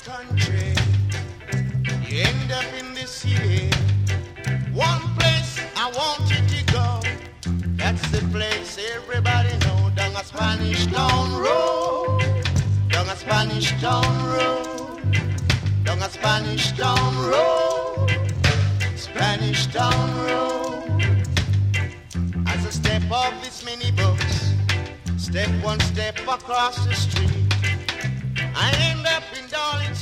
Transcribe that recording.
country, you end up in the city. One place I want you to go, that's the place everybody know. Down a Spanish Town Road, down a Spanish Town Road, down a Spanish Town Road, Spanish Town Road. As I step off this minibus, step one step across the street, I end up in Darling